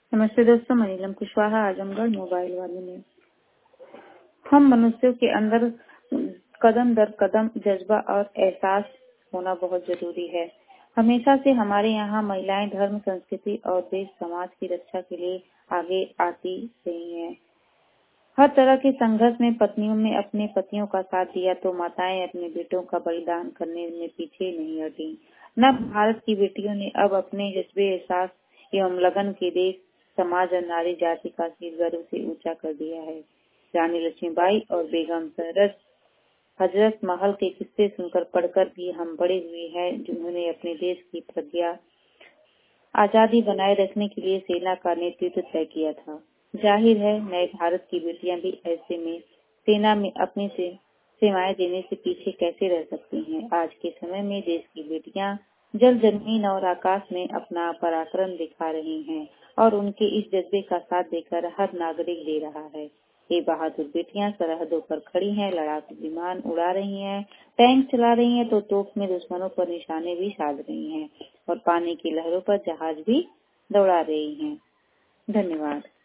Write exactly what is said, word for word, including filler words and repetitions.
नमस्ते दोस्तों, मैं नीलम कुशवाहा, आजमगढ़ मोबाइल वाले में। हम मनुष्यों के अंदर कदम दर कदम जज्बा और एहसास होना बहुत जरूरी है। हमेशा से हमारे यहाँ महिलाएं धर्म, संस्कृति और देश समाज की रक्षा के लिए आगे आती रही हैं। हर तरह के संघर्ष में पत्नियों ने अपने पतियों का साथ दिया तो माताएं अपने बेटों का बलिदान करने में पीछे नहीं हटी। न भारत की बेटियों ने अब अपने जज्बे, एहसास एवं लगन के देश, समाज और नारी जाति का शीर गर्व से ऊंचा कर दिया है। रानी लक्ष्मीबाई और बेगम सरस हजरत महल के किस्से सुनकर पढ़कर भी हम बड़े हुए हैं, जिन्होंने अपने देश की प्रज्ञा आजादी बनाए रखने के लिए सेना का नेतृत्व तय किया था। जाहिर है नए भारत की बेटियां भी ऐसे में सेना में अपनी से सेवाएं देने से पीछे कैसे रह सकती हैं। आज के समय में देश की बेटियां जल, जमीन और आकाश में अपना पराक्रम दिखा रही हैं और उनके इस जज्बे का साथ देकर हर नागरिक दे रहा है। ये बहादुर बेटियां सरहदों पर खड़ी हैं, लड़ाकू विमान उड़ा रही हैं, टैंक चला रही हैं तो तोप में दुश्मनों पर निशाने भी साध रही हैं और पानी की लहरों पर जहाज भी दौड़ा रही हैं। धन्यवाद।